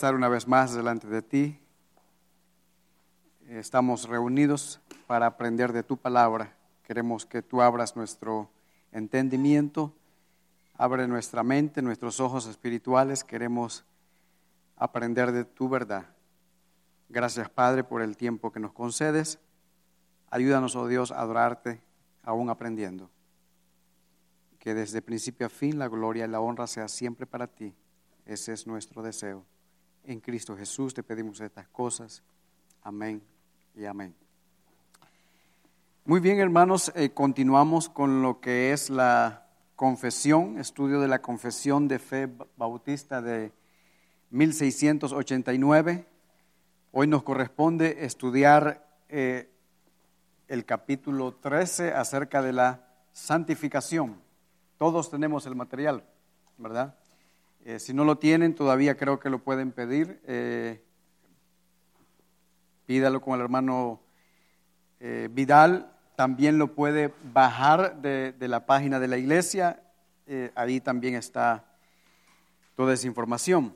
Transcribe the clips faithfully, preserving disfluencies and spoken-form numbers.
Estar una vez más delante de ti. Estamos reunidos para aprender de tu palabra. Queremos que tú abras nuestro entendimiento, abre nuestra mente, nuestros ojos espirituales. Queremos aprender de tu verdad. Gracias, Padre, por el tiempo que nos concedes. Ayúdanos, oh Dios, a adorarte aún aprendiendo. Que desde principio a fin la gloria y la honra sea siempre para ti. Ese es nuestro deseo. En Cristo Jesús te pedimos estas cosas. Amén y amén. Muy bien, hermanos, eh, continuamos con lo que es la confesión, estudio de la confesión de fe bautista de mil seiscientos ochenta y nueve. Hoy nos corresponde estudiar eh, el capítulo trece acerca de la santificación. Todos tenemos el material, ¿verdad? Eh, si no lo tienen, todavía creo que lo pueden pedir. Eh, pídalo con el hermano eh, Vidal. También lo puede bajar de, de la página de la iglesia. Eh, ahí también está toda esa información.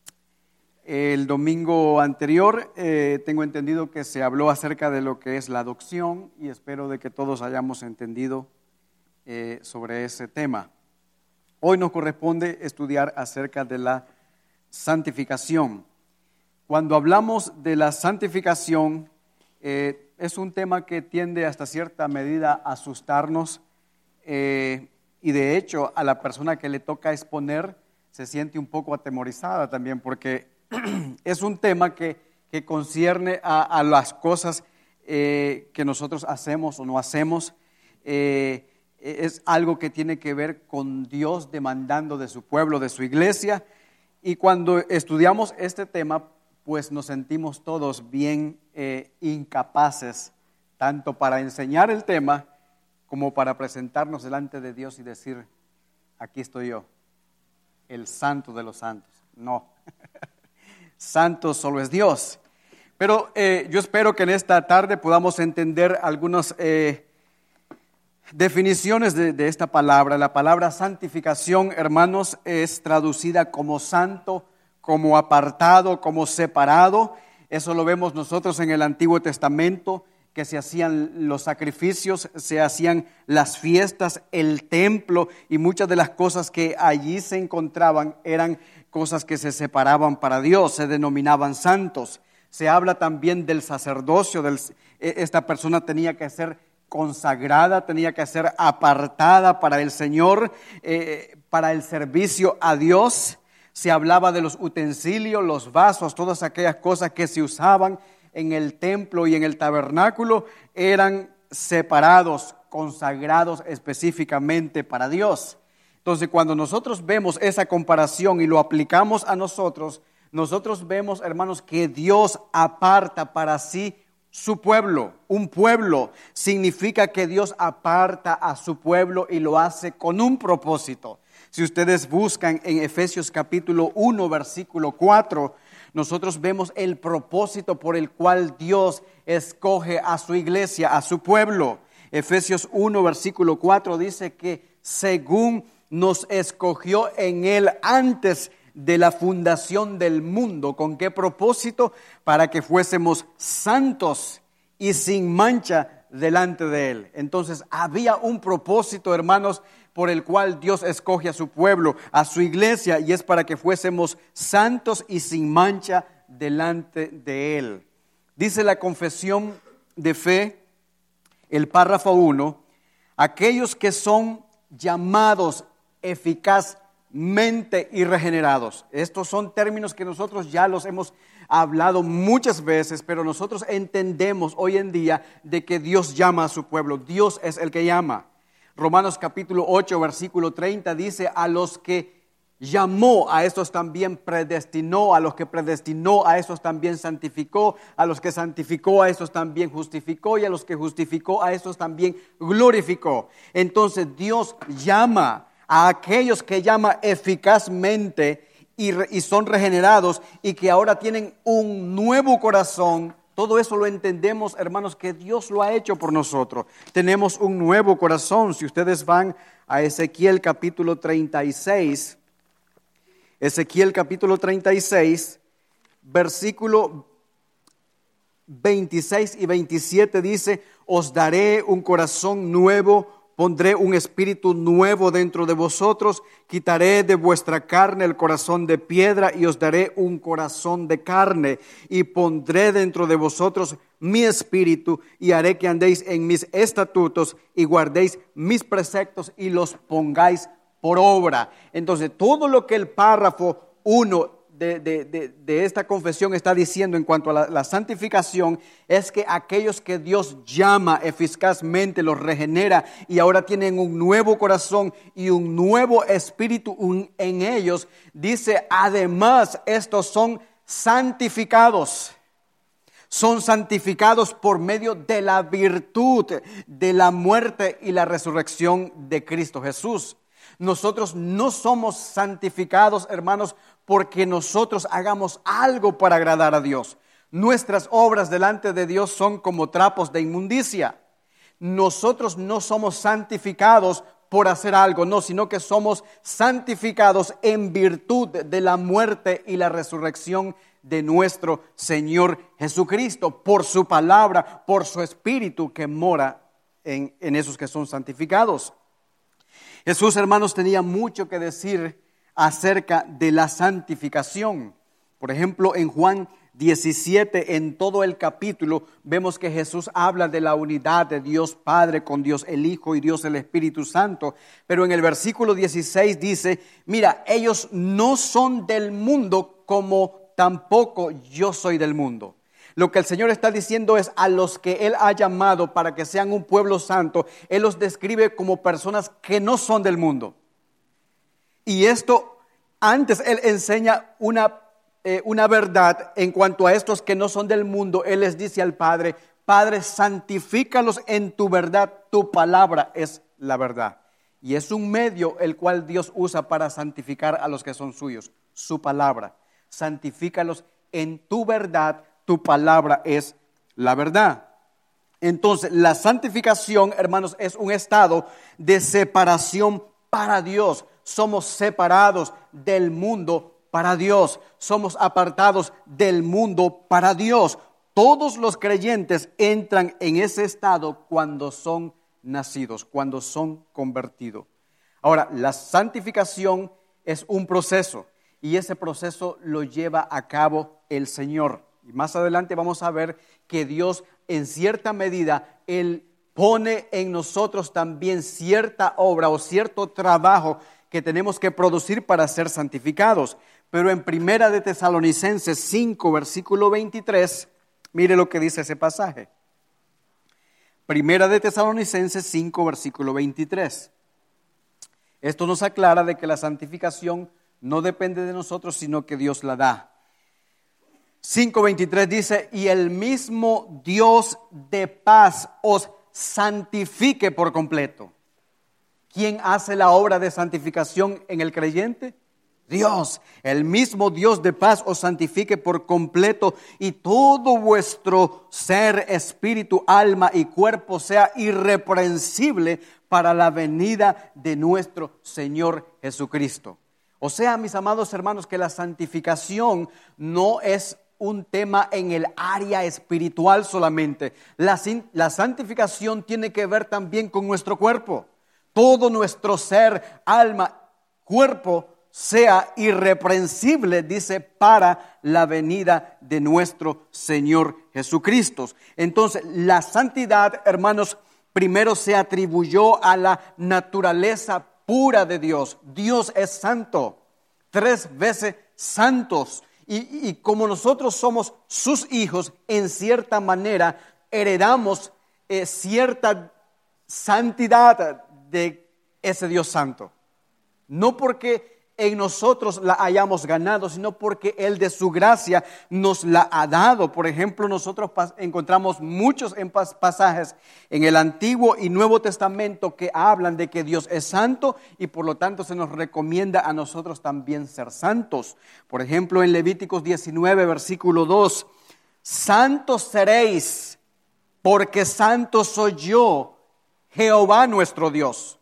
El domingo anterior eh, tengo entendido que se habló acerca de lo que es la adopción y espero de que todos hayamos entendido eh, sobre ese tema. Hoy nos corresponde estudiar acerca de la santificación. Cuando hablamos de la santificación, eh, es un tema que tiende hasta cierta medida a asustarnos eh, y de hecho a la persona que le toca exponer se siente un poco atemorizada también porque es un tema que, que concierne a, a las cosas eh, que nosotros hacemos o no hacemos. Eh, Es algo que tiene que ver con Dios demandando de su pueblo, de su iglesia. Y cuando estudiamos este tema, pues nos sentimos todos bien eh, incapaces, tanto para enseñar el tema como para presentarnos delante de Dios y decir, aquí estoy yo, el santo de los santos. No, santo solo es Dios. Pero eh, yo espero que en esta tarde podamos entender algunos eh, definiciones de, de esta palabra. La palabra santificación, hermanos, es traducida como santo, como apartado, como separado. Eso lo vemos nosotros en el Antiguo Testamento, que se hacían los sacrificios, se hacían las fiestas, el templo y muchas de las cosas que allí se encontraban eran cosas que se separaban para Dios, se denominaban santos. Se habla también del sacerdocio, del, esta persona tenía que ser consagrada, tenía que ser apartada para el Señor, eh, para el servicio a Dios. Se hablaba de los utensilios, los vasos, todas aquellas cosas que se usaban en el templo y en el tabernáculo eran separados, consagrados específicamente para Dios. Entonces, cuando nosotros vemos esa comparación y lo aplicamos a nosotros, nosotros vemos, hermanos, que Dios aparta para sí su pueblo. Un pueblo significa que Dios aparta a su pueblo y lo hace con un propósito. Si ustedes buscan en Efesios capítulo uno, versículo cuatro, nosotros vemos el propósito por el cual Dios escoge a su iglesia, a su pueblo. Efesios uno, versículo cuatro dice que según nos escogió en Él antes de la fundación del mundo. ¿Con qué propósito? Para que fuésemos santos y sin mancha delante de Él. Entonces había un propósito, hermanos, por el cual Dios escoge a su pueblo, a su iglesia, y es para que fuésemos santos y sin mancha delante de Él. Dice la confesión de fe, el párrafo uno, aquellos que son llamados eficazmente mente y regenerados. Estos son términos que nosotros ya los hemos hablado muchas veces, pero nosotros entendemos hoy en día de que Dios llama a su pueblo. Dios es el que llama. Romanos capítulo ocho, versículo treinta dice, a los que llamó, a estos también predestinó, a los que predestinó, a estos también santificó, a los que santificó, a estos también justificó, y a los que justificó, a estos también glorificó. Entonces Dios llama a aquellos que llama eficazmente y, re, y son regenerados y que ahora tienen un nuevo corazón. Todo eso lo entendemos, hermanos, que Dios lo ha hecho por nosotros. Tenemos un nuevo corazón. Si ustedes van a Ezequiel capítulo treinta y seis, Ezequiel capítulo treinta y seis, versículo veintiséis y veintisiete dice: os daré un corazón nuevo, pondré un espíritu nuevo dentro de vosotros, quitaré de vuestra carne el corazón de piedra y os daré un corazón de carne, y pondré dentro de vosotros mi espíritu y haré que andéis en mis estatutos y guardéis mis preceptos y los pongáis por obra. Entonces, todo lo que el párrafo uno De, de, de, de esta confesión está diciendo en cuanto a la, la santificación es que aquellos que Dios llama eficazmente, los regenera y ahora tienen un nuevo corazón y un nuevo espíritu un, en ellos, dice, además estos son santificados. Son santificados por medio de la virtud de la muerte y la resurrección de Cristo Jesús. Nosotros no somos santificados, hermanos, porque nosotros hagamos algo para agradar a Dios. Nuestras obras delante de Dios son como trapos de inmundicia. Nosotros no somos santificados por hacer algo, no, sino que somos santificados en virtud de la muerte y la resurrección de nuestro Señor Jesucristo, por su palabra, por su espíritu que mora en, en esos que son santificados. Jesús, hermanos, tenía mucho que decir acerca de la santificación. Por ejemplo, en Juan diecisiete, en todo el capítulo, vemos que Jesús habla de la unidad de Dios Padre con Dios el Hijo y Dios el Espíritu Santo. Pero en el versículo dieciséis dice, mira, ellos no son del mundo como tampoco yo soy del mundo. Lo que el Señor está diciendo es a los que Él ha llamado para que sean un pueblo santo, Él los describe como personas que no son del mundo. Y esto, antes Él enseña una, eh, una verdad en cuanto a estos que no son del mundo. Él les dice al Padre, Padre, santifícalos en tu verdad, tu palabra es la verdad. Y es un medio el cual Dios usa para santificar a los que son suyos, su palabra. Santifícalos en tu verdad, tu palabra es la verdad. Entonces, la santificación, hermanos, es un estado de separación para Dios. Somos separados del mundo para Dios. Somos apartados del mundo para Dios. Todos los creyentes entran en ese estado cuando son nacidos, cuando son convertidos. Ahora, la santificación es un proceso y ese proceso lo lleva a cabo el Señor. Y más adelante vamos a ver que Dios, en cierta medida, Él pone en nosotros también cierta obra o cierto trabajo que tenemos que producir para ser santificados. Pero en Primera de Tesalonicenses cinco, versículo veintitrés, mire lo que dice ese pasaje. Primera de Tesalonicenses cinco, versículo veintitrés. Esto nos aclara de que la santificación no depende de nosotros, sino que Dios la da. cinco veintitrés dice, y el mismo Dios de paz os santifique por completo. ¿Quién hace la obra de santificación en el creyente? Dios. El mismo Dios de paz os santifique por completo y todo vuestro ser, espíritu, alma y cuerpo sea irreprensible para la venida de nuestro Señor Jesucristo. O sea, mis amados hermanos, que la santificación no es un tema en el área espiritual solamente. La, la santificación tiene que ver también con nuestro cuerpo. Todo nuestro ser, alma, cuerpo sea irreprensible, dice, para la venida de nuestro Señor Jesucristo. Entonces, la santidad, hermanos, primero se atribuyó a la naturaleza pura de Dios. Dios es santo, tres veces santos. Y, y como nosotros somos sus hijos, en cierta manera heredamos eh, cierta santidad de ese Dios santo. No porque en nosotros la hayamos ganado, sino porque Él de su gracia nos la ha dado. Por ejemplo, nosotros pas- encontramos muchos en pas- pasajes en el Antiguo y Nuevo Testamento que hablan de que Dios es santo y por lo tanto se nos recomienda a nosotros también ser santos. Por ejemplo, en Levíticos diecinueve, versículo dos, santos seréis, porque santo soy yo, Jehová nuestro Dios.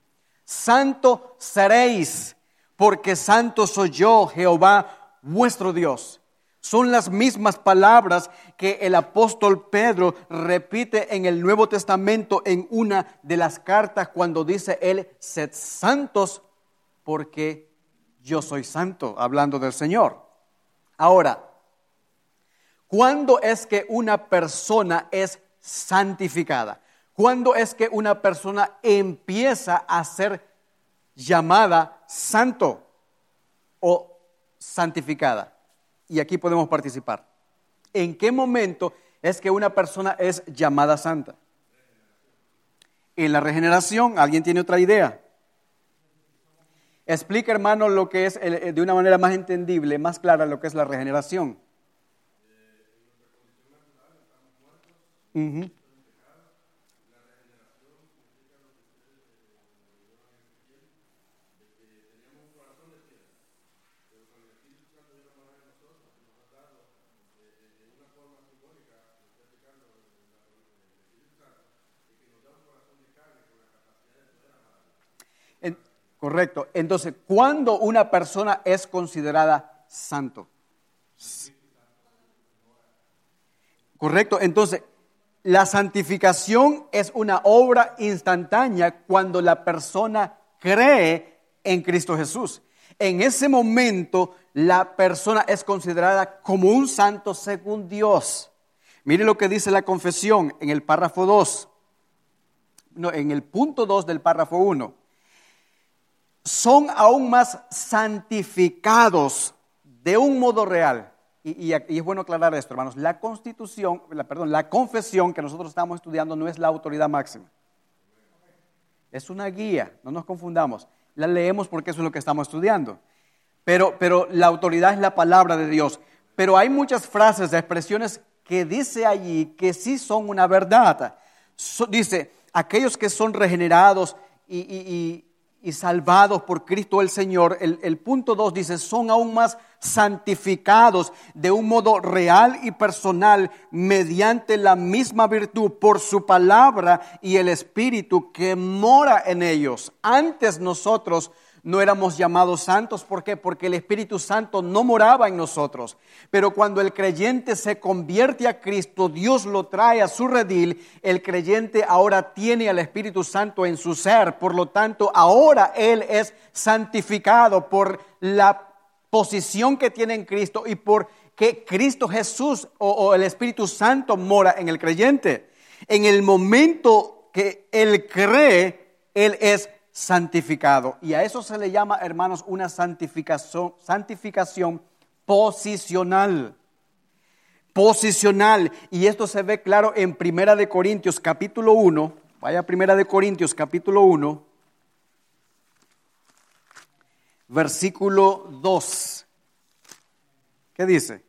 Santo seréis, porque santo soy yo, Jehová vuestro Dios. Son las mismas palabras que el apóstol Pedro repite en el Nuevo Testamento en una de las cartas cuando dice él, sed santos porque yo soy santo, hablando del Señor. Ahora, ¿cuándo es que una persona es santificada? ¿Cuándo es que una persona empieza a ser llamada santo o santificada? Y aquí podemos participar. ¿En qué momento es que una persona es llamada santa? En la regeneración. ¿Alguien tiene otra idea? Explica, hermano, lo que es, de una manera más entendible, más clara, lo que es la regeneración. Uh-huh. En, correcto. Entonces, ¿cuándo una persona es considerada santo? Correcto. Entonces, la santificación es una obra instantánea cuando la persona cree en Cristo Jesús. En ese momento, la persona es considerada como un santo según Dios. Mire lo que dice la confesión en el párrafo dos. No, en el punto dos del párrafo uno. Son aún más santificados de un modo real. Y, y, y es bueno aclarar esto, hermanos. La constitución, la, perdón, la confesión que nosotros estamos estudiando no es la autoridad máxima. Es una guía, no nos confundamos. La leemos porque eso es lo que estamos estudiando. Pero, pero la autoridad es la palabra de Dios. Pero hay muchas frases, expresiones que dice allí que sí son una verdad. So, dice, aquellos que son regenerados y, y, y y salvados por Cristo el Señor, el, el punto dos dice, son aún más santificados de un modo real y personal mediante la misma virtud por su palabra y el Espíritu que mora en ellos. Antes nosotros no éramos llamados santos, ¿por qué? Porque el Espíritu Santo no moraba en nosotros. Pero cuando el creyente se convierte a Cristo, Dios lo trae a su redil, el creyente ahora tiene al Espíritu Santo en su ser. Por lo tanto, ahora él es santificado por la posición que tiene en Cristo y por que Cristo Jesús o, o el Espíritu Santo mora en el creyente. En el momento que él cree, él es santificado. Y a eso se le llama, hermanos, una santificación, santificación posicional. Posicional. Y esto se ve claro en Primera de Corintios capítulo uno. Vaya a Primera de Corintios capítulo uno. Versículo dos. ¿Qué dice?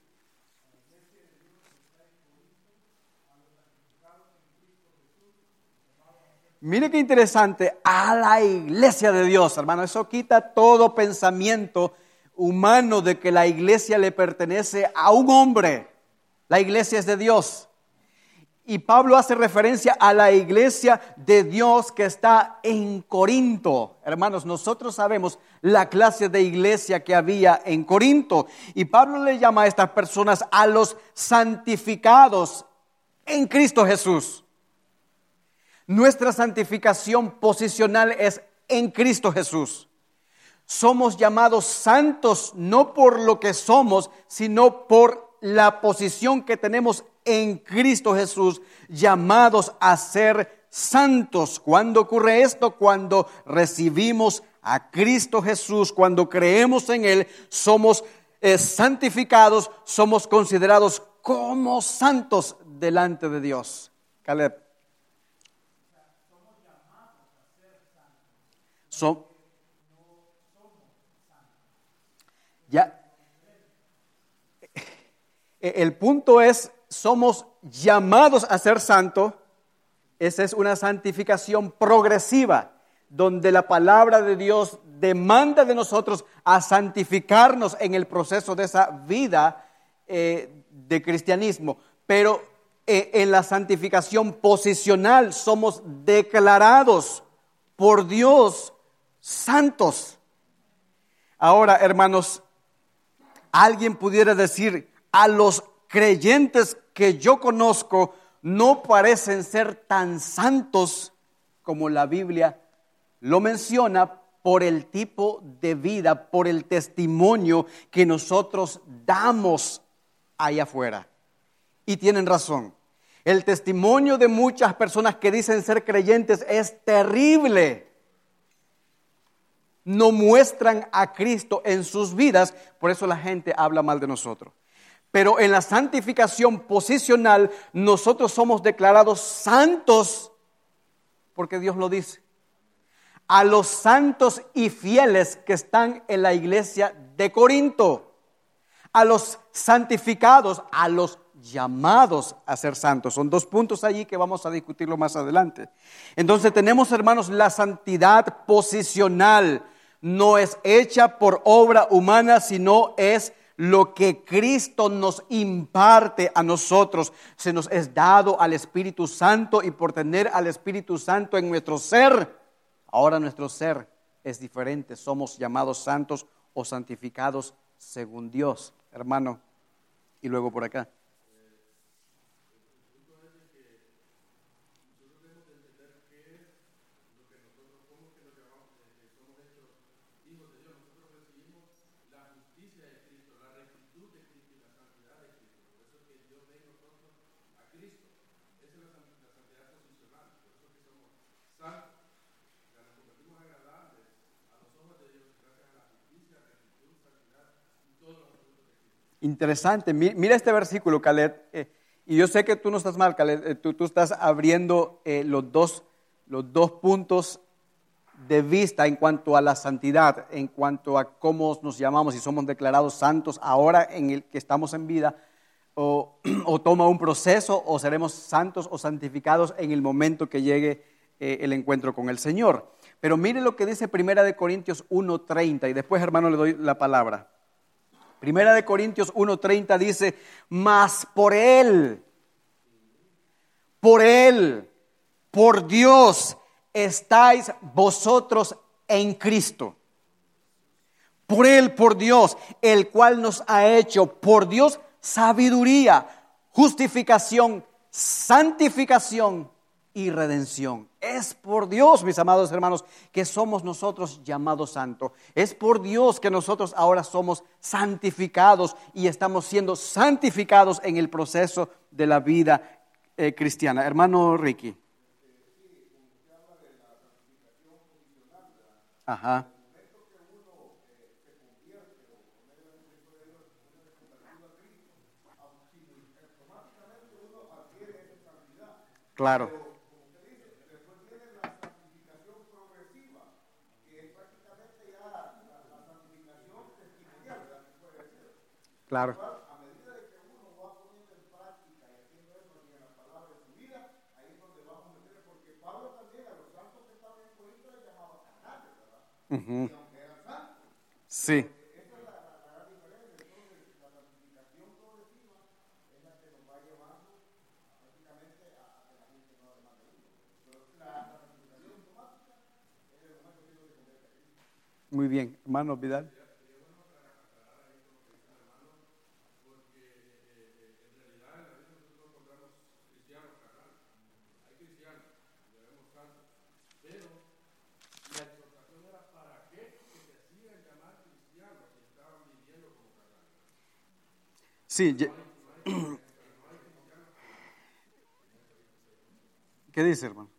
Mire qué interesante, a la iglesia de Dios, hermano. Eso quita todo pensamiento humano de que la iglesia le pertenece a un hombre. La iglesia es de Dios. Y Pablo hace referencia a la iglesia de Dios que está en Corinto. Hermanos, nosotros sabemos la clase de iglesia que había en Corinto. Y Pablo le llama a estas personas a los santificados en Cristo Jesús. Nuestra santificación posicional es en Cristo Jesús. Somos llamados santos no por lo que somos, sino por la posición que tenemos en Cristo Jesús, llamados a ser santos. ¿Cuándo ocurre esto? Cuando recibimos a Cristo Jesús, cuando creemos en Él, somos eh, santificados, somos considerados como santos delante de Dios. Caleb. So, ya, el punto es, somos llamados a ser santos. Esa es una santificación progresiva, donde la palabra de Dios demanda de nosotros a santificarnos en el proceso de esa vida eh, de cristianismo. Pero eh, en la santificación posicional somos declarados por Dios santos. Ahora, hermanos, alguien pudiera decir, a los creyentes que yo conozco no parecen ser tan santos como la Biblia lo menciona por el tipo de vida, por el testimonio que nosotros damos allá afuera. Y tienen razón. El testimonio de muchas personas que dicen ser creyentes es terrible. No muestran a Cristo en sus vidas, por eso la gente habla mal de nosotros. Pero en la santificación posicional, nosotros somos declarados santos, porque Dios lo dice. A los santos y fieles que están en la iglesia de Corinto, a los santificados, a los llamados a ser santos. Son dos puntos allí que vamos a discutirlo más adelante. Entonces tenemos, hermanos, la santidad posicional. No es hecha por obra humana, sino es lo que Cristo nos imparte a nosotros. Se nos es dado al Espíritu Santo, y por tener al Espíritu Santo en nuestro ser, ahora nuestro ser es diferente. Somos llamados santos o santificados según Dios, hermano. Y luego por acá. Interesante, mira este versículo, Caleb, eh, y yo sé que tú no estás mal, Caleb, eh, tú, tú estás abriendo eh, los, dos, los dos puntos de vista en cuanto a la santidad, en cuanto a cómo nos llamamos, si somos declarados santos ahora en el que estamos en vida, o, o toma un proceso, o seremos santos o santificados en el momento que llegue eh, el encuentro con el Señor. Pero mire lo que dice Primera de Corintios uno treinta, y después, hermano, le doy la palabra. Primera de Corintios uno treinta dice, mas por Él, por Él, por Dios, estáis vosotros en Cristo. Por Él, por Dios, el cual nos ha hecho, por Dios, sabiduría, justificación, santificación y redención. Es por Dios, mis amados hermanos, que somos nosotros llamados santos. Es por Dios que nosotros ahora somos santificados y estamos siendo santificados en el proceso de la vida eh, cristiana. Hermano Ricky. Ajá. Claro. Claro. A medida de que uno va poniendo en práctica y haciendo eso en las palabras de su vida, ahí es donde vamos a meter, porque Pablo también a los santos que estaban en Corinto les llamaba carnales, ¿verdad? Uh-huh. Y aunque eran santos. Sí. Esa es la, la, la gran diferencia. Entonces, la santificación progresiva es la que nos va llevando prácticamente a, a que la gente no demande uno. Pero la, la santificación automática es el momento que uno se convierte a Cristo. Muy bien, hermano Vidal. Sí. ¿Qué dice, hermano?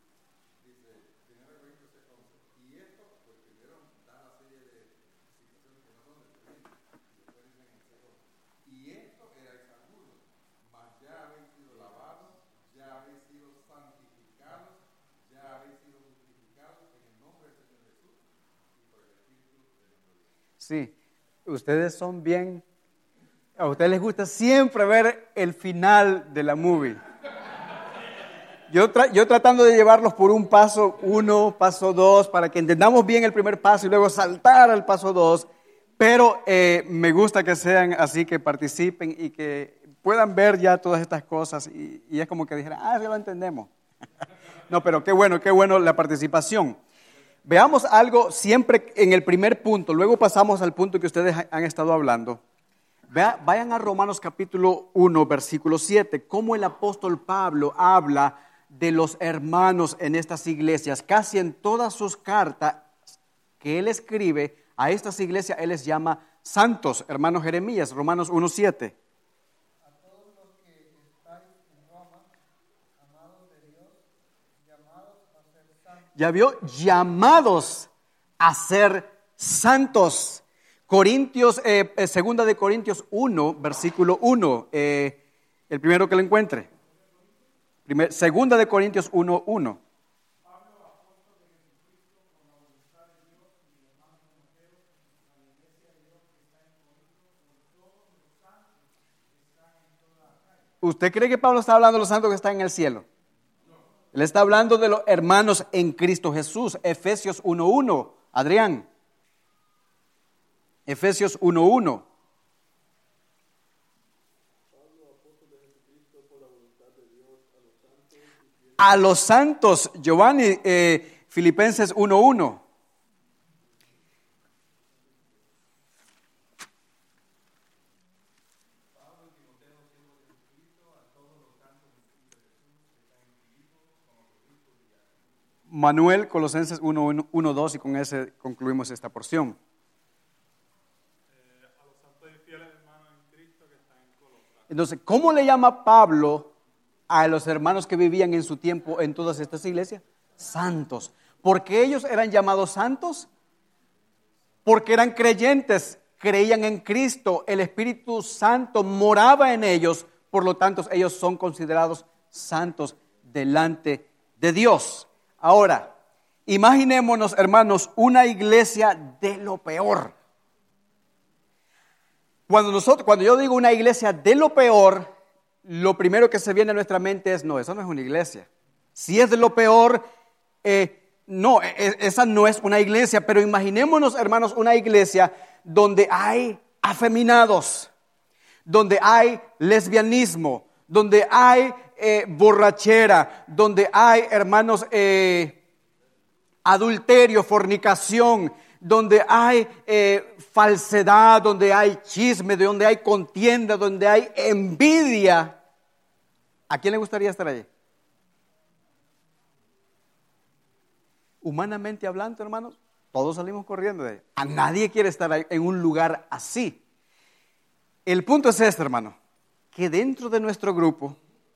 Y esto era examudo, mas ya habéis sido lavados, ya habéis sido santificados, ya habéis sido justificados en el nombre del Señor Jesús y por el Espíritu de nuestro Dios. Sí, ustedes son bien. A ustedes les gusta siempre ver el final de la movie. Yo, tra- yo tratando de llevarlos por un paso uno, paso dos, para que entendamos bien el primer paso y luego saltar al paso dos. Pero eh, me gusta que sean así, que participen y que puedan ver ya todas estas cosas. Y, y es como que dijeran, ah, ya lo entendemos. No, pero qué bueno, qué bueno la participación. Veamos algo siempre en el primer punto, luego pasamos al punto que ustedes han estado hablando. Vea, vayan a Romanos capítulo uno, versículo siete, cómo el apóstol Pablo habla de los hermanos en estas iglesias. Casi en todas sus cartas que él escribe a estas iglesias, él les llama santos. Hermano Jeremías, Romanos uno, siete. A todos los que estáis en Roma, amados de Dios, llamados a ser santos. Ya vio, llamados a ser santos. Corintios, eh, eh, segunda de Corintios uno, versículo uno, eh, el primero que lo encuentre. Primer, segunda de Corintios uno, uno. ¿Usted cree que Pablo está hablando de los santos que están en el cielo? Él está hablando de los hermanos en Cristo Jesús. Efesios uno, uno. Adrián. Efesios uno, uno. A los santos, Giovanni, eh, Filipenses uno, uno. Manuel, Colosenses uno, uno, dos, y con ese concluimos esta porción. Entonces, ¿cómo le llama Pablo a los hermanos que vivían en su tiempo en todas estas iglesias? Santos. ¿Por qué ellos eran llamados santos? Porque eran creyentes, creían en Cristo, el Espíritu Santo moraba en ellos, por lo tanto ellos son considerados santos delante de Dios. Ahora, imaginémonos, hermanos, una iglesia de lo peor. Cuando nosotros, cuando yo digo una iglesia de lo peor, lo primero que se viene a nuestra mente es, no, eso no es una iglesia. Si es de lo peor, eh, no, e- esa no es una iglesia. Pero imaginémonos, hermanos, una iglesia donde hay afeminados, donde hay lesbianismo, donde hay eh, borrachera, donde hay, hermanos, eh, adulterio, fornicación, donde hay eh, falsedad, donde hay chisme, donde hay contienda, donde hay envidia. ¿A quién le gustaría estar allí? Humanamente hablando, hermanos, todos salimos corriendo de ahí. A nadie quiere estar ahí, en un lugar así. El punto es este, hermano, que dentro de nuestro grupo,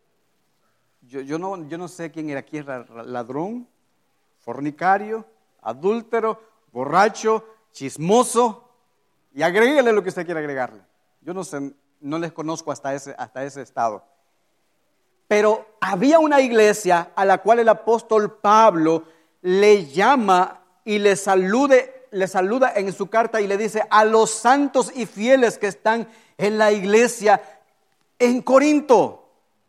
yo, yo, no, yo no sé quién era aquí, ladrón, fornicario, adúltero, borracho, chismoso, y agréguele lo que usted quiera agregarle. Yo no sé, no les conozco hasta ese, hasta ese estado. Pero había una iglesia a la cual el apóstol Pablo le llama y le salude, le saluda en su carta y le dice a los santos y fieles que están en la iglesia en Corinto.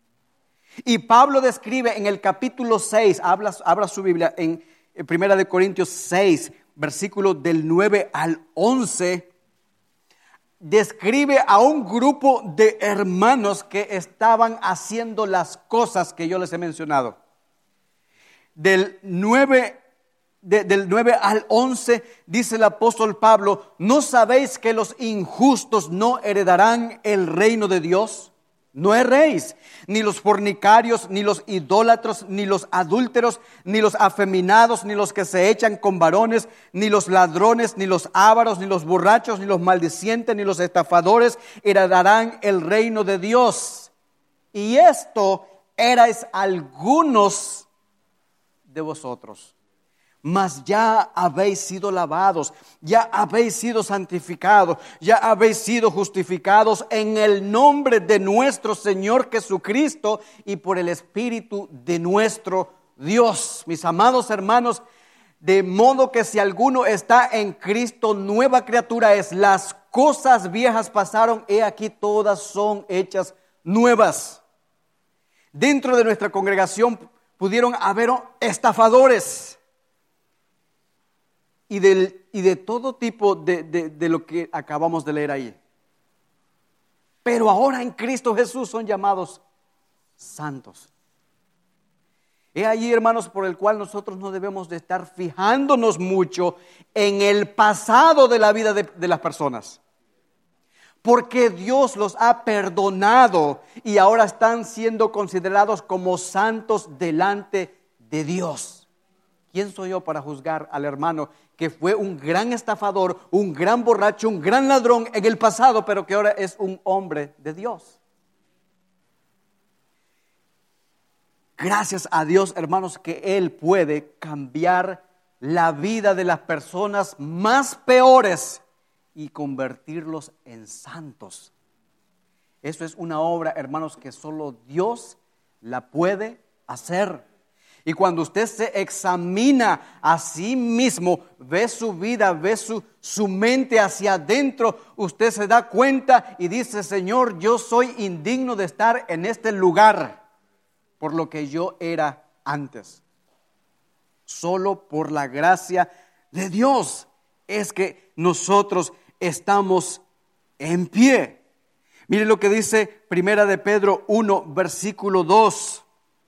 Y Pablo describe en el capítulo seis, habla, abra su Biblia en, en Primera de Corintios seis, versículos del nueve al once, describe a un grupo de hermanos que estaban haciendo las cosas que yo les he mencionado. Del nueve, de, del nueve al once dice el apóstol Pablo, ¿no sabéis que los injustos no heredarán el reino de Dios? No erréis, ni los fornicarios, ni los idólatros, ni los adúlteros, ni los afeminados, ni los que se echan con varones, ni los ladrones, ni los ávaros, ni los borrachos, ni los maldicientes, ni los estafadores heredarán el reino de Dios. Y esto erais algunos de vosotros. Mas ya habéis sido lavados, ya habéis sido santificados, ya habéis sido justificados en el nombre de nuestro Señor Jesucristo y por el Espíritu de nuestro Dios. Mis amados hermanos, de modo que si alguno está en Cristo, nueva criatura es. Las cosas viejas pasaron, he aquí todas son hechas nuevas. Dentro de nuestra congregación pudieron haber estafadores. Y, del, y de todo tipo de, de, de lo que acabamos de leer ahí. Pero ahora en Cristo Jesús son llamados santos. He allí, hermanos, por el cual nosotros no debemos de estar fijándonos mucho en el pasado de la vida de, de las personas. porque Dios los ha perdonado y ahora están siendo considerados como santos delante de Dios. ¿Quién soy yo para juzgar al hermano que fue un gran estafador, un gran borracho, un gran ladrón en el pasado, pero que ahora es un hombre de Dios? Gracias a Dios, hermanos, que Él puede cambiar la vida de las personas más peores y convertirlos en santos. Eso es una obra, hermanos, que solo Dios la puede hacer. Y cuando usted se examina a sí mismo, ve su vida, ve su, su mente hacia adentro, usted se da cuenta y dice: Señor, yo soy indigno de estar en este lugar por lo que yo era antes. Solo por la gracia de Dios es que nosotros estamos en pie. Mire lo que dice Primera de Pedro uno, versículo dos.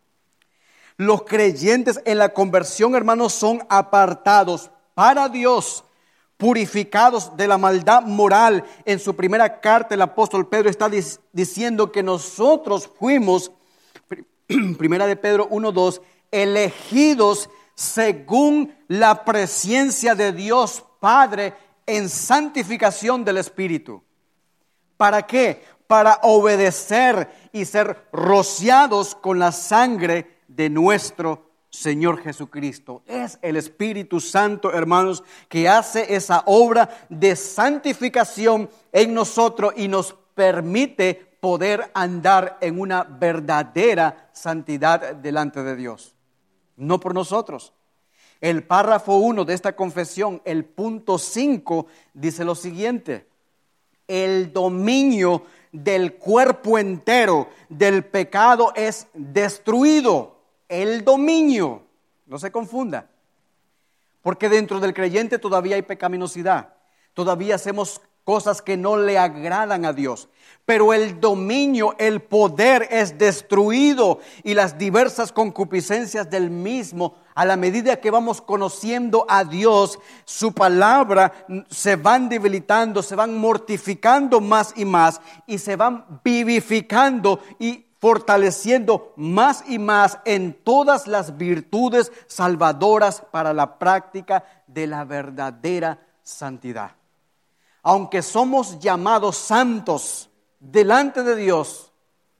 Los creyentes en la conversión, hermanos, son apartados para Dios, purificados de la maldad moral. En su primera carta el apóstol Pedro está diciendo que nosotros fuimos, Primera de Pedro uno, dos, elegidos según la presencia de Dios Padre en santificación del Espíritu. ¿Para qué? Para obedecer y ser rociados con la sangre de nuestro Señor Jesucristo. Es el Espíritu Santo, hermanos, que hace esa obra de santificación en nosotros y nos permite poder andar en una verdadera santidad delante de Dios. No por nosotros. El párrafo uno de esta confesión, el punto cinco, dice lo siguiente: el dominio del cuerpo entero del pecado es destruido. El dominio, no se confunda, porque dentro del creyente todavía hay pecaminosidad, todavía hacemos cosas que no le agradan a Dios, pero el dominio, el poder es destruido y las diversas concupiscencias del mismo, a la medida que vamos conociendo a Dios, su palabra, se van debilitando, se van mortificando más y más y se van vivificando y fortaleciendo más y más en todas las virtudes salvadoras para la práctica de la verdadera santidad. Aunque somos llamados santos delante de Dios,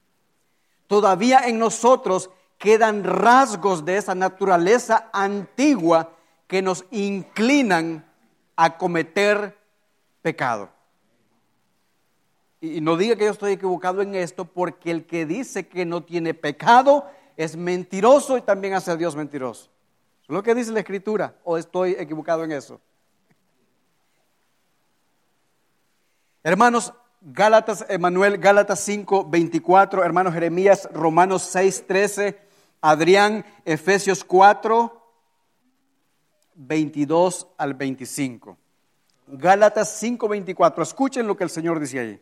todavía en nosotros quedan rasgos de esa naturaleza antigua que nos inclinan a cometer pecado. Y no diga que yo estoy equivocado en esto, porque el que dice que no tiene pecado es mentiroso y también hace a Dios mentiroso. ¿Es lo que dice la Escritura o estoy equivocado en eso? Hermanos, Gálatas, Emanuel, Gálatas cinco, veinticuatro, hermanos, Jeremías, Romanos seis, trece, Adrián, Efesios cuatro, veintidós al veinticinco. Gálatas cinco, veinticuatro, escuchen lo que el Señor dice ahí.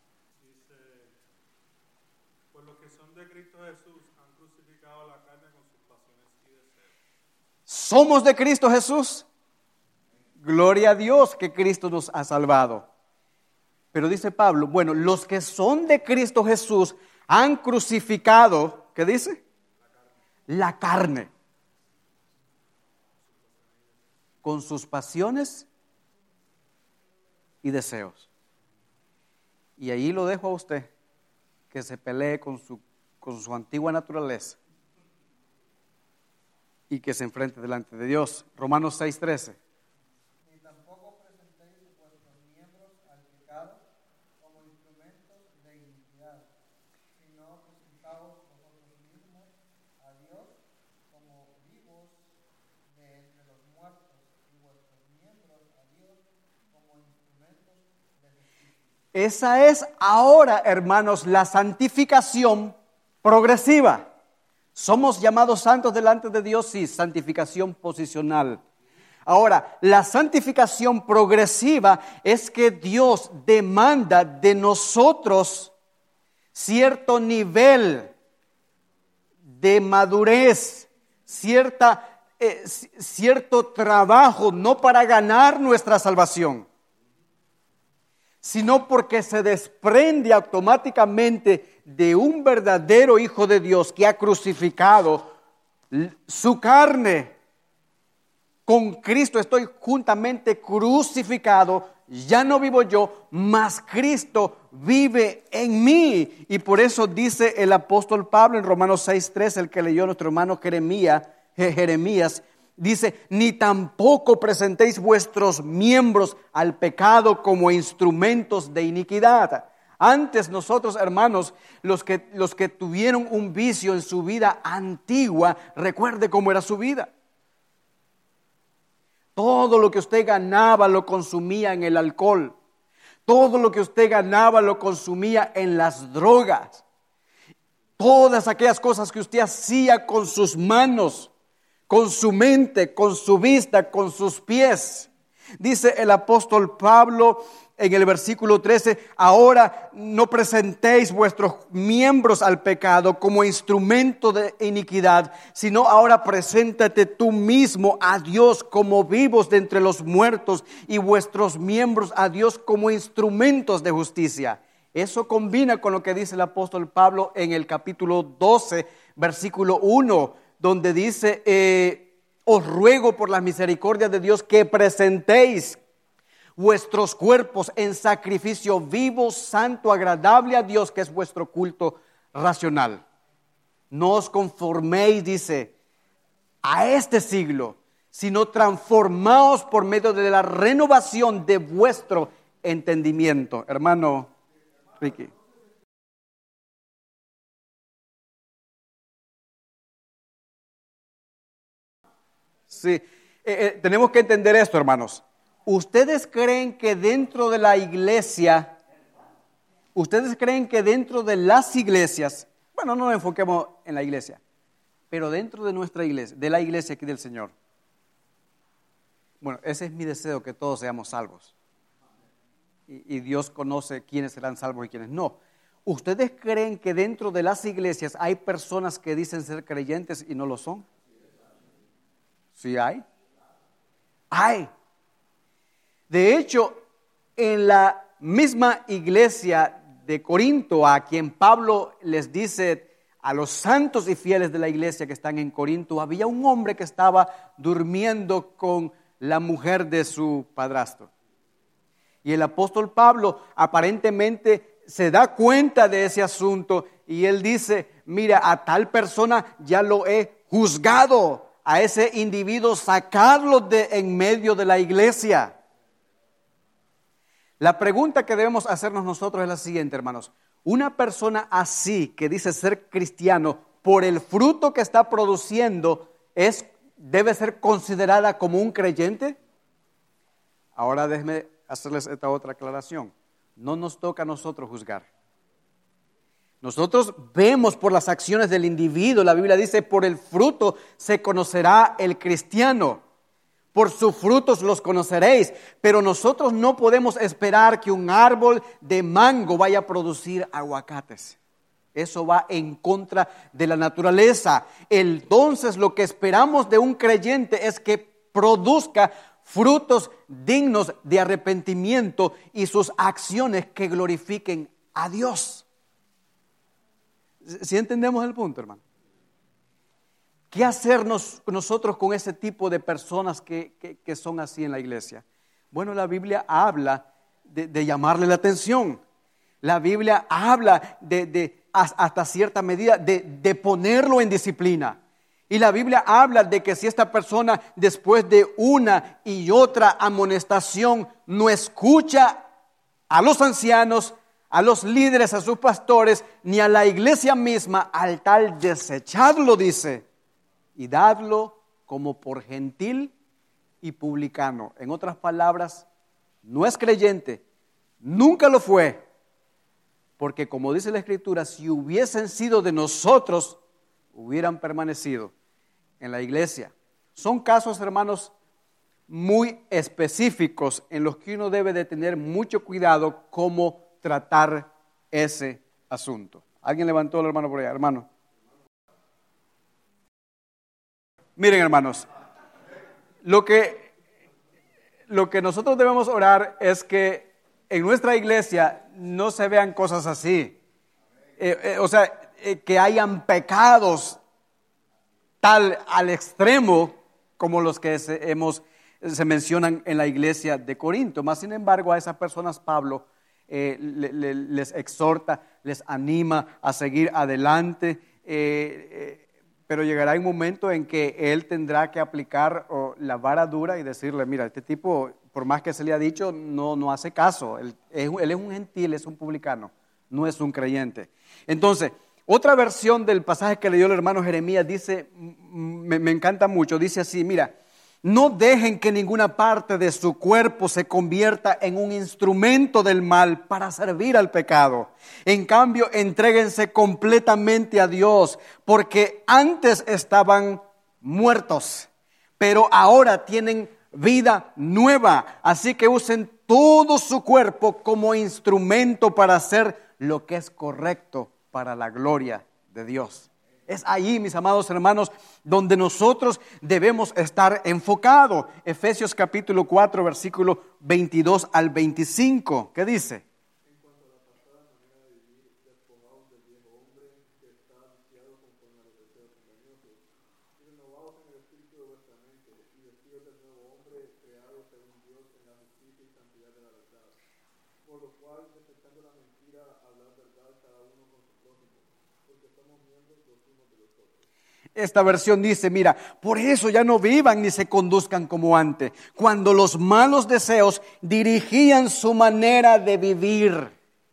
¿Somos de Cristo Jesús? Gloria a Dios que Cristo nos ha salvado. Pero dice Pablo, bueno, los que son de Cristo Jesús han crucificado, ¿qué dice? La carne. Con sus pasiones y deseos. Y ahí lo dejo a usted, que se pelee con su, con su antigua naturaleza y que se enfrente delante de Dios. Romanos seis, trece. Ni tampoco presentéis vuestros miembros al pecado como instrumentos de iniquidad, sino presentaos vosotros mismos a Dios como vivos de entre los muertos, y vuestros miembros a Dios como instrumentos de justicia. Esa es ahora, hermanos, la santificación progresiva. ¿Somos llamados santos delante de Dios? Sí, santificación posicional. Ahora, la santificación progresiva es que Dios demanda de nosotros cierto nivel de madurez, cierta, eh, cierto trabajo, no para ganar nuestra salvación, sino porque se desprende automáticamente de un verdadero Hijo de Dios que ha crucificado su carne. Con Cristo estoy juntamente crucificado, ya no vivo yo, mas Cristo vive en mí. Y por eso dice el apóstol Pablo en Romanos seis tres, el que leyó nuestro hermano Jeremías, Jeremías, dice, ni tampoco presentéis vuestros miembros al pecado como instrumentos de iniquidad. Antes nosotros, hermanos, los que, los que tuvieron un vicio en su vida antigua, recuerde cómo era su vida. Todo lo que usted ganaba lo consumía en el alcohol. Todo lo que usted ganaba lo consumía en las drogas. Todas aquellas cosas que usted hacía con sus manos, con su mente, con su vista, con sus pies. Dice el apóstol Pablo en el versículo trece, ahora no presentéis vuestros miembros al pecado como instrumento de iniquidad, sino ahora preséntate tú mismo a Dios como vivos de entre los muertos y vuestros miembros a Dios como instrumentos de justicia. Eso combina con lo que dice el apóstol Pablo en el capítulo doce, versículo uno, donde dice, eh, os ruego por la misericordia de Dios que presentéis vuestros cuerpos en sacrificio vivo, santo, agradable a Dios, que es vuestro culto racional. No os conforméis, dice, a este siglo, sino transformaos por medio de la renovación de vuestro entendimiento. Hermano Ricky. Sí, eh, eh, tenemos que entender esto, hermanos. ¿Ustedes creen que dentro de la iglesia, ustedes creen que dentro de las iglesias, bueno, no nos enfoquemos en la iglesia, pero dentro de nuestra iglesia, de la iglesia aquí del Señor, bueno, ese es mi deseo, que todos seamos salvos. Y, y Dios conoce quiénes serán salvos y quiénes no. ¿Ustedes creen que dentro de las iglesias hay personas que dicen ser creyentes y no lo son? ¿Sí hay? Hay. De hecho, en la misma iglesia de Corinto, a quien Pablo les dice a los santos y fieles de la iglesia que están en Corinto, había un hombre que estaba durmiendo con la mujer de su padrastro. Y el apóstol Pablo aparentemente se da cuenta de ese asunto y él dice, mira, a tal persona ya lo he juzgado, a ese individuo sacarlo de en medio de la iglesia. La pregunta que debemos hacernos nosotros es la siguiente, hermanos. Una persona así, que dice ser cristiano, por el fruto que está produciendo, es, ¿debe ser considerada como un creyente? Ahora déjenme hacerles esta otra aclaración. No nos toca a nosotros juzgar. Nosotros vemos por las acciones del individuo. La Biblia dice, por el fruto se conocerá el cristiano. Por sus frutos los conoceréis, pero nosotros no podemos esperar que un árbol de mango vaya a producir aguacates. Eso va en contra de la naturaleza. Entonces, lo que esperamos de un creyente es que produzca frutos dignos de arrepentimiento y sus acciones que glorifiquen a Dios. ¿Sí entendemos el punto, hermano? ¿Qué hacernos nosotros con ese tipo de personas que, que, que son así en la iglesia? Bueno, la Biblia habla de, de llamarle la atención. La Biblia habla de, de hasta cierta medida de, de ponerlo en disciplina. Y la Biblia habla de que si esta persona después de una y otra amonestación no escucha a los ancianos, a los líderes, a sus pastores, ni a la iglesia misma, al tal desechadlo, dice, y dadlo como por gentil y publicano. En otras palabras, no es creyente, nunca lo fue, porque como dice la Escritura, si hubiesen sido de nosotros, hubieran permanecido en la iglesia. Son casos, hermanos, muy específicos en los que uno debe de tener mucho cuidado cómo tratar ese asunto. ¿Alguien levantó la mano por allá, hermano? Miren, hermanos, lo que, lo que nosotros debemos orar es que en nuestra iglesia no se vean cosas así. Eh, eh, o sea, eh, que hayan pecados tal al extremo como los que se, hemos, se mencionan en la iglesia de Corinto. Más sin embargo, a esas personas Pablo eh, le, le, les exhorta, les anima a seguir adelante, eh, eh, pero llegará un momento en que él tendrá que aplicar oh, la vara dura y decirle, mira, este tipo, por más que se le ha dicho, no, no hace caso. Él es, él es un gentil, es un publicano, no es un creyente. Entonces, otra versión del pasaje que leyó el hermano Jeremías dice, me, me encanta mucho, dice así, mira, no dejen que ninguna parte de su cuerpo se convierta en un instrumento del mal para servir al pecado. En cambio, entréguense completamente a Dios, porque antes estaban muertos, pero ahora tienen vida nueva. Así que usen todo su cuerpo como instrumento para hacer lo que es correcto para la gloria de Dios. Es ahí, mis amados hermanos, donde nosotros debemos estar enfocados. Efesios capítulo cuatro, versículo veintidós al veinticinco. ¿Qué dice? En cuanto a la pasada manera de vivir, despojaos del viejo hombre que está viciado conforme a los deseos engañosos, y renovaos en el espíritu de vuestra mente, y vestidos del nuevo hombre creado según Dios en la justicia y santidad de la verdad. Por lo cual, detestando la mentira, hablad verdad cada uno con su prójimo, porque somos miembros los unos de los otros. Esta versión dice, mira, por eso ya no vivan ni se conduzcan como antes, cuando los malos deseos dirigían su manera de vivir.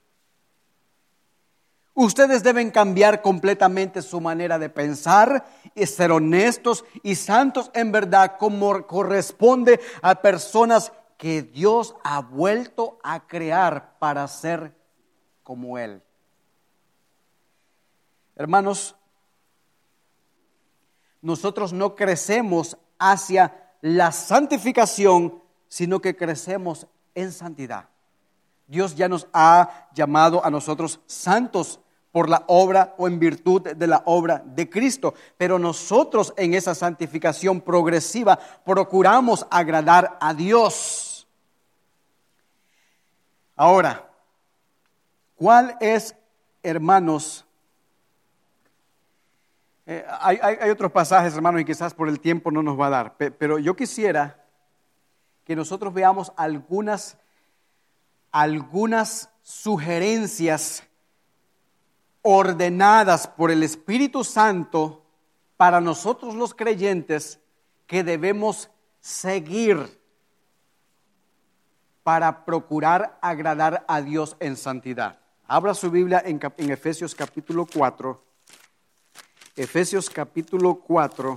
Ustedes deben cambiar completamente su manera de pensar y ser honestos y santos en verdad, como corresponde a personas que Dios ha vuelto a crear para ser como Él. Hermanos, nosotros no crecemos hacia la santificación, sino que crecemos en santidad. Dios ya nos ha llamado a nosotros santos por la obra o en virtud de la obra de Cristo, pero nosotros en esa santificación progresiva procuramos agradar a Dios. Ahora, ¿cuál es, hermanos? Eh, hay, hay, hay otros pasajes, hermanos, y quizás por el tiempo no nos va a dar, pe, pero yo quisiera que nosotros veamos algunas, algunas sugerencias ordenadas por el Espíritu Santo para nosotros los creyentes que debemos seguir para procurar agradar a Dios en santidad. Abra su Biblia en, en Efesios capítulo cuatro. Efesios capítulo cuatro,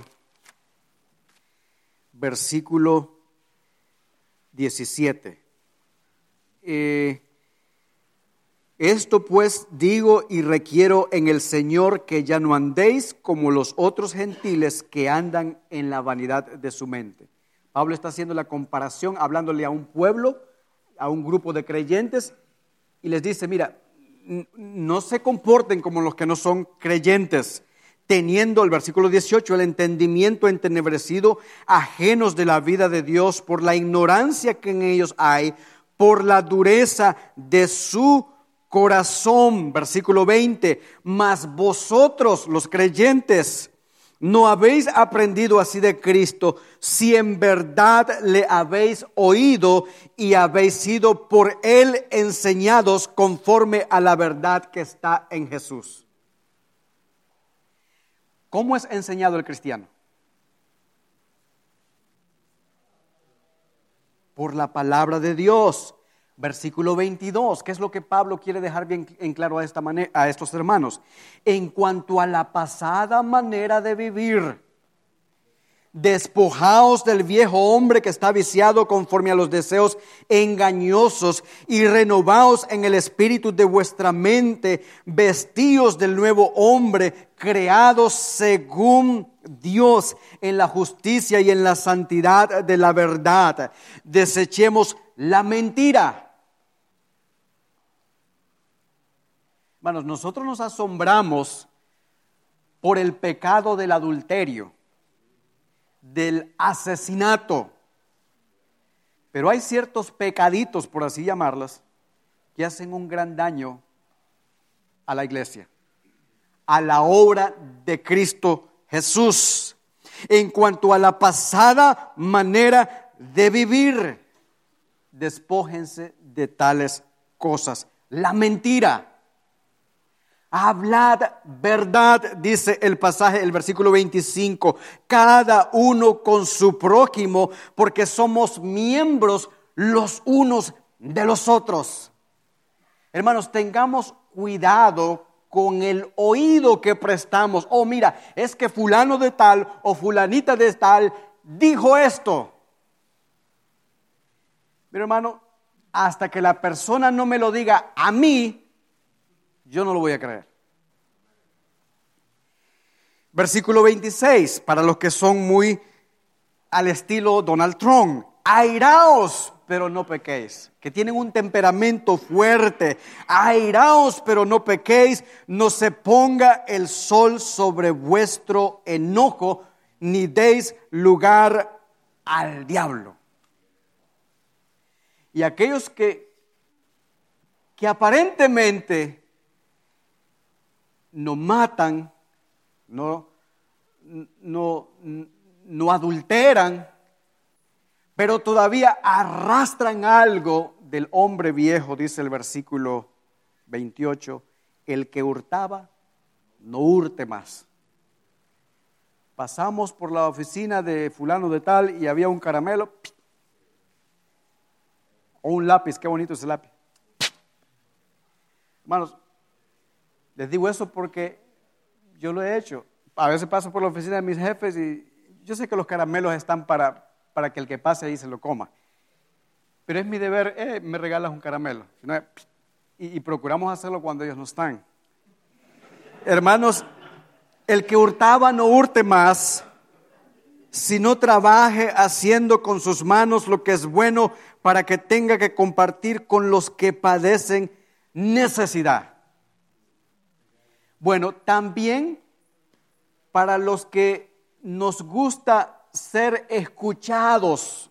versículo diecisiete. Eh, Esto pues digo y requiero en el Señor que ya no andéis como los otros gentiles que andan en la vanidad de su mente. Pablo está haciendo la comparación, hablándole a un pueblo, a un grupo de creyentes, y les dice, mira, no se comporten como los que no son creyentes, teniendo, el versículo dieciocho, el entendimiento entenebrecido, ajenos de la vida de Dios por la ignorancia que en ellos hay, por la dureza de su corazón. Versículo veinte, mas vosotros los creyentes no habéis aprendido así de Cristo, si en verdad le habéis oído y habéis sido por él enseñados conforme a la verdad que está en Jesús. ¿Cómo es enseñado el cristiano? Por la palabra de Dios. Versículo veintidós, ¿qué es lo que Pablo quiere dejar bien en claro a, esta manera, a estos hermanos? En cuanto a la pasada manera de vivir, despojaos del viejo hombre que está viciado conforme a los deseos engañosos y renovaos en el espíritu de vuestra mente, vestíos del nuevo hombre, creados según Dios en la justicia y en la santidad de la verdad. Desechemos la mentira. Hermanos, nosotros nos asombramos por el pecado del adulterio, del asesinato, pero hay ciertos pecaditos, por así llamarlas, que hacen un gran daño a la iglesia, a la obra de Cristo Jesús. En cuanto a la pasada manera de vivir, despójense de tales cosas. La mentira. Hablad verdad, dice el pasaje, el versículo veinticinco. Cada uno con su prójimo, porque somos miembros los unos de los otros. Hermanos, tengamos cuidado con el oído que prestamos. Oh, mira, es que fulano de tal o fulanita de tal dijo esto. Mi hermano, hasta que la persona no me lo diga a mí, yo no lo voy a creer. Versículo veintiséis, para los que son muy al estilo Donald Trump. Airaos, pero no pequéis. Que tienen un temperamento fuerte. Airaos, pero no pequéis. No se ponga el sol sobre vuestro enojo, ni deis lugar al diablo. Y aquellos que, que aparentemente no matan, no, no, no adulteran, pero todavía arrastran algo del hombre viejo, dice el versículo veintiocho, el que hurtaba, no hurte más. Pasamos por la oficina de fulano de tal y había un caramelo, o un lápiz, qué bonito ese lápiz. Hermanos, les digo eso porque yo lo he hecho. A veces paso por la oficina de mis jefes y yo sé que los caramelos están para, para que el que pase ahí se lo coma. Pero es mi deber, eh, me regalas un caramelo. Y, y procuramos hacerlo cuando ellos no están. Hermanos, el que hurtaba no hurte más, sino trabaje haciendo con sus manos lo que es bueno para que tenga que compartir con los que padecen necesidad. Bueno, también para los que nos gusta ser escuchados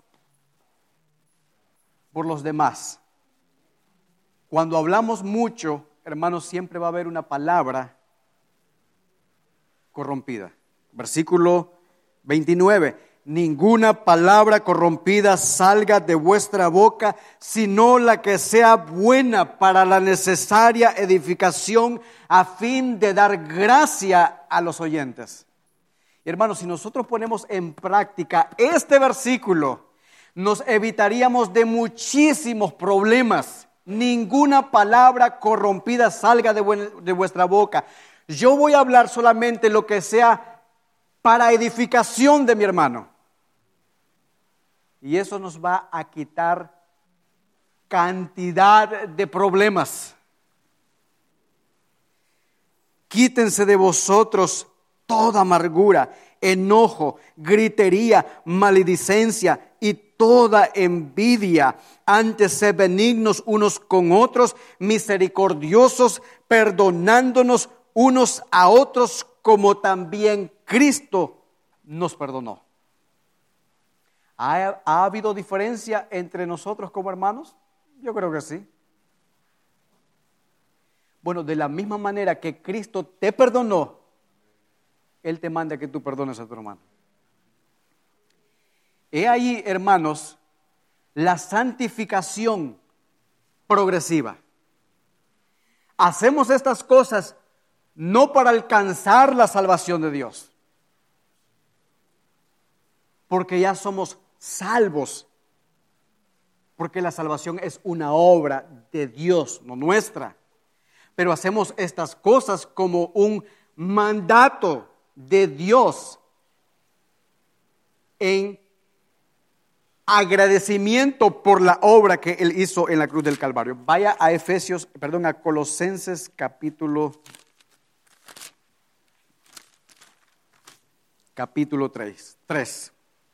por los demás. Cuando hablamos mucho, hermanos, siempre va a haber una palabra corrompida. Versículo veintinueve. Ninguna palabra corrompida salga de vuestra boca, sino la que sea buena para la necesaria edificación a fin de dar gracia a los oyentes. Hermanos, si nosotros ponemos en práctica este versículo, nos evitaríamos de muchísimos problemas. Ninguna palabra corrompida salga de, bu- de vuestra boca. Yo voy a hablar solamente lo que sea para edificación de mi hermano. Y eso nos va a quitar cantidad de problemas. Quítense de vosotros toda amargura, enojo, gritería, maledicencia y toda envidia. Antes sed benignos unos con otros, misericordiosos, perdonándonos unos a otros, como también Cristo nos perdonó. ¿Ha, ¿Ha habido diferencia entre nosotros como hermanos? Yo creo que sí. Bueno, de la misma manera que Cristo te perdonó, Él te manda que tú perdones a tu hermano. He ahí, hermanos, la santificación progresiva. Hacemos estas cosas no para alcanzar la salvación de Dios, porque ya somos salvos, porque la salvación es una obra de Dios, no nuestra. Pero hacemos estas cosas como un mandato de Dios en agradecimiento por la obra que Él hizo en la cruz del Calvario. Vaya a Efesios, perdón, a Colosenses capítulo capítulo tres. tres.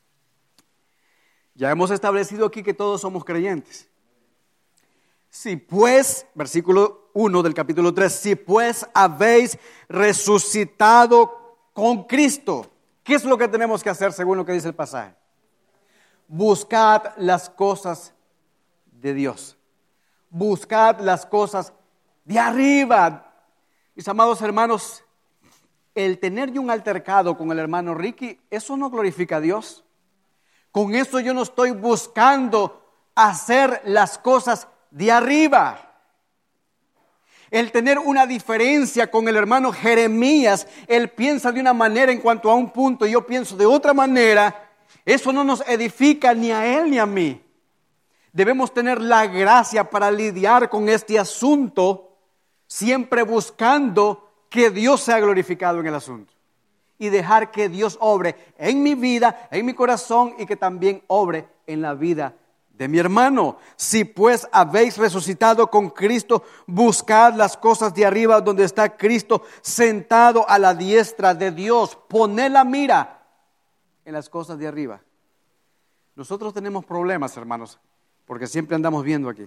Ya hemos establecido aquí que todos somos creyentes. Si pues, versículo uno del capítulo tres, si pues habéis resucitado con Cristo, ¿qué es lo que tenemos que hacer según lo que dice el pasaje? Buscad las cosas de Dios. buscad las cosas de arriba. Mis amados hermanos, el tener yo un altercado con el hermano Ricky, eso no glorifica a Dios. Con eso yo no estoy buscando hacer las cosas de arriba. El tener una diferencia con el hermano Jeremías, él piensa de una manera en cuanto a un punto y yo pienso de otra manera, eso no nos edifica ni a él ni a mí. Debemos tener la gracia para lidiar con este asunto, siempre buscando que Dios sea glorificado en el asunto. Y dejar que Dios obre en mi vida, en mi corazón y que también obre en la vida de mi hermano. Si pues habéis resucitado con Cristo, buscad las cosas de arriba donde está Cristo sentado a la diestra de Dios. Poned la mira en las cosas de arriba. Nosotros tenemos problemas, hermanos, porque siempre andamos viendo aquí.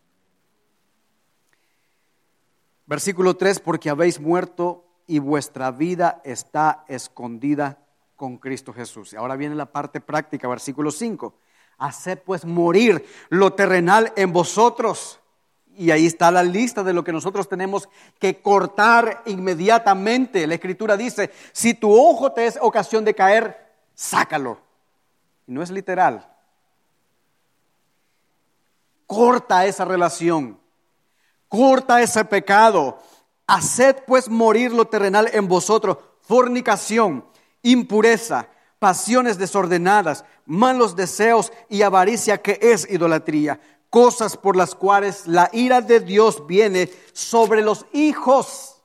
Versículo tres, porque habéis muerto y vuestra vida está escondida con Cristo Jesús. Y ahora viene la parte práctica, versículo cinco. Haced pues morir lo terrenal en vosotros. Y ahí está la lista de lo que nosotros tenemos que cortar inmediatamente. La Escritura dice, si tu ojo te es ocasión de caer, sácalo. Y no es literal. Corta esa relación. Corta ese pecado. Haced pues morir lo terrenal en vosotros. Fornicación, impureza, pasiones desordenadas, malos deseos y avaricia, que es idolatría, cosas por las cuales la ira de Dios viene sobre los hijos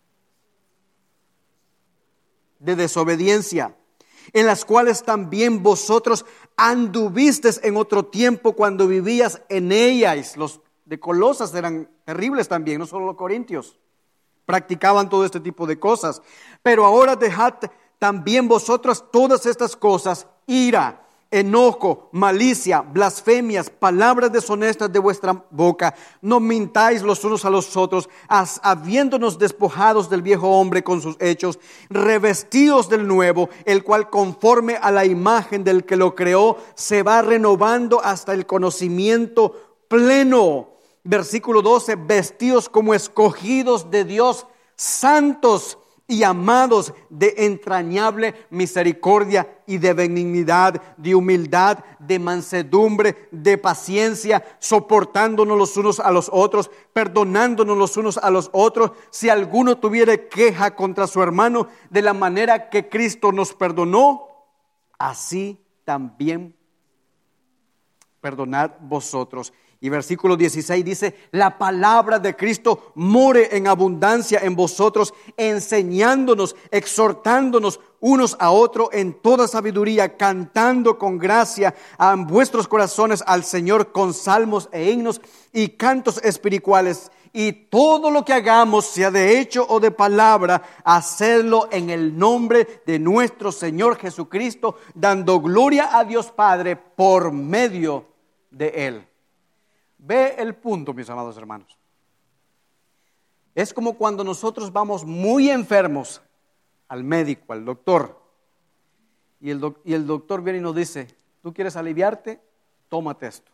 de desobediencia, en las cuales también vosotros anduvisteis en otro tiempo cuando vivías en ellas. Los de Colosas eran terribles también, no solo los corintios, practicaban todo este tipo de cosas. Pero ahora dejad también vosotros todas estas cosas: ira, enojo, malicia, blasfemias, palabras deshonestas de vuestra boca. No mintáis los unos a los otros, as, habiéndonos despojados del viejo hombre con sus hechos, revestidos del nuevo, el cual conforme a la imagen del que lo creó, se va renovando hasta el conocimiento pleno. Versículo doce, vestidos como escogidos de Dios, santos y amados, de entrañable misericordia y de benignidad, de humildad, de mansedumbre, de paciencia, soportándonos los unos a los otros, perdonándonos los unos a los otros, si alguno tuviere queja contra su hermano, de la manera que Cristo nos perdonó, así también perdonad vosotros. Y versículo dieciséis dice, la palabra de Cristo more en abundancia en vosotros, enseñándonos, exhortándonos unos a otros en toda sabiduría, cantando con gracia a vuestros corazones al Señor con salmos e himnos y cantos espirituales. Y todo lo que hagamos, sea de hecho o de palabra, hacedlo en el nombre de nuestro Señor Jesucristo, dando gloria a Dios Padre por medio de Él. Ve el punto, mis amados hermanos. Es como cuando nosotros vamos muy enfermos al médico, al doctor, y el, doc- y el doctor viene y nos dice, ¿tú quieres aliviarte? Tómate esto.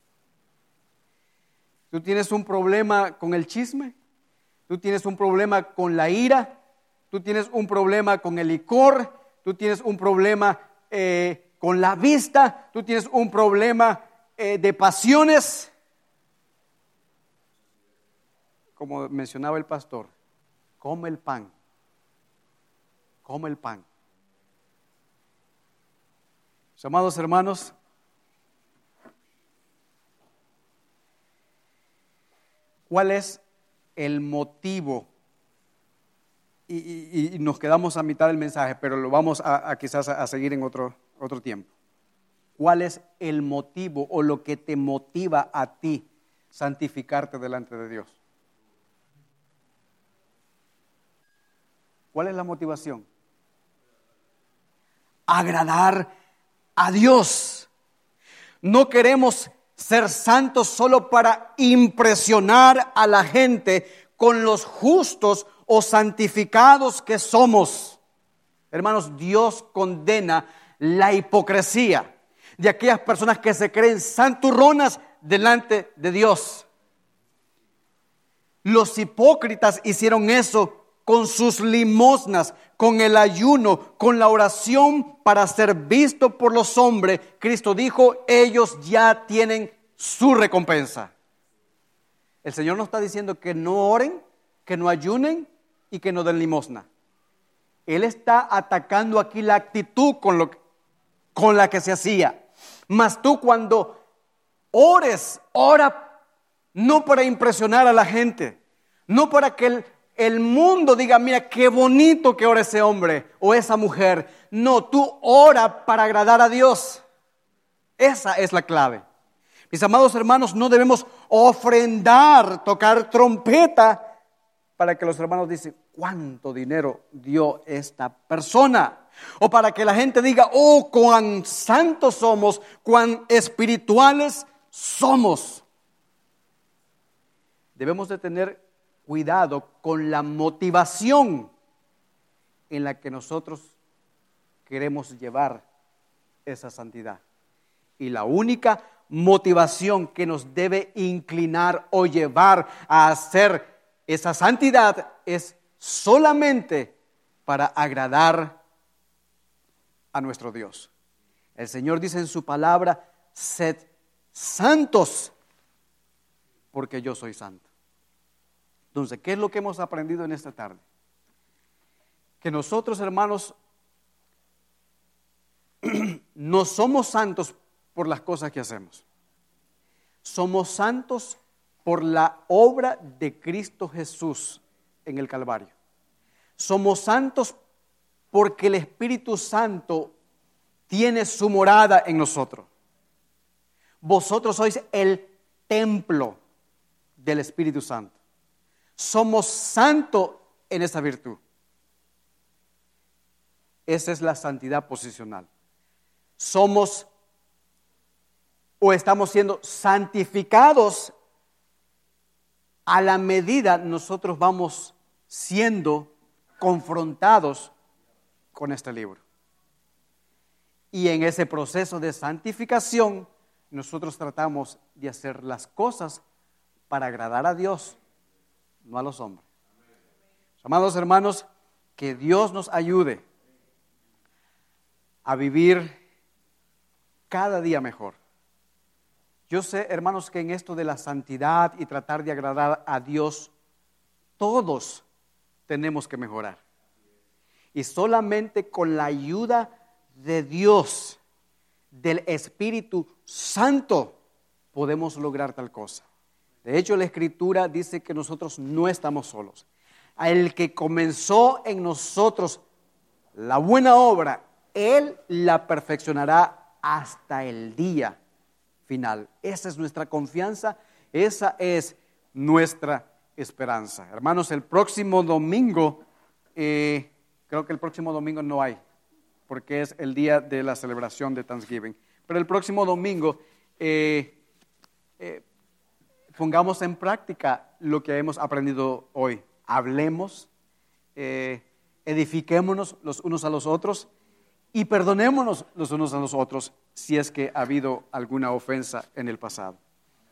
¿Tú tienes un problema con el chisme? ¿Tú tienes un problema con la ira? ¿Tú tienes un problema con el licor? ¿Tú tienes un problema eh, con la vista? ¿Tú tienes un problema eh, de pasiones? Como mencionaba el pastor, come el pan, come el pan. Mis amados hermanos, ¿cuál es el motivo? Y, y, y nos quedamos a mitad del mensaje, pero lo vamos a, a quizás a, a seguir en otro, otro tiempo. ¿Cuál es el motivo o lo que te motiva a ti santificarte delante de Dios? ¿Cuál es la motivación? Agradar a Dios. No queremos ser santos solo para impresionar a la gente con los justos o santificados que somos. Hermanos, Dios condena la hipocresía de aquellas personas que se creen santurronas delante de Dios. Los hipócritas hicieron eso con sus limosnas, con el ayuno, con la oración para ser visto por los hombres. Cristo dijo, ellos ya tienen su recompensa. El Señor no está diciendo que no oren, que no ayunen y que no den limosna. Él está atacando aquí la actitud con, lo, con la que se hacía. Mas tú cuando ores, ora no para impresionar a la gente, no para que el, el mundo diga, mira qué bonito que ora ese hombre o esa mujer. No, tú ora para agradar a Dios. Esa es la clave. Mis amados hermanos, no debemos ofrendar, tocar trompeta para que los hermanos dicen, ¿cuánto dinero dio esta persona? O para que la gente diga, oh, cuán santos somos, cuán espirituales somos. Debemos de tener cuidado con la motivación en la que nosotros queremos llevar esa santidad. Y la única motivación que nos debe inclinar o llevar a hacer esa santidad es solamente para agradar a nuestro Dios. El Señor dice en su palabra, sed santos, porque yo soy santo. Entonces, ¿qué es lo que hemos aprendido en esta tarde? Que nosotros, hermanos, no somos santos por las cosas que hacemos. Somos santos por la obra de Cristo Jesús en el Calvario. Somos santos porque el Espíritu Santo tiene su morada en nosotros. Vosotros sois el templo del Espíritu Santo. Somos santos en esa virtud. Esa es la santidad posicional. Somos o estamos siendo santificados a la medida nosotros vamos siendo confrontados con este libro. Y en ese proceso de santificación, nosotros tratamos de hacer las cosas para agradar a Dios, no a los hombres. Amados hermanos, que Dios nos ayude a vivir cada día mejor. Yo sé, hermanos, que en esto de la santidad y tratar de agradar a Dios, todos tenemos que mejorar. Y solamente con la ayuda de Dios, del Espíritu Santo, podemos lograr tal cosa. De hecho, la Escritura dice que nosotros no estamos solos. El que comenzó en nosotros la buena obra, Él la perfeccionará hasta el día final. Esa es nuestra confianza, esa es nuestra esperanza. Hermanos, el próximo domingo, eh, creo que el próximo domingo no hay, porque es el día de la celebración de Thanksgiving. Pero el próximo domingo, eh, eh, pongamos en práctica lo que hemos aprendido hoy. Hablemos, eh, edifiquémonos los unos a los otros y perdonémonos los unos a los otros si es que ha habido alguna ofensa en el pasado.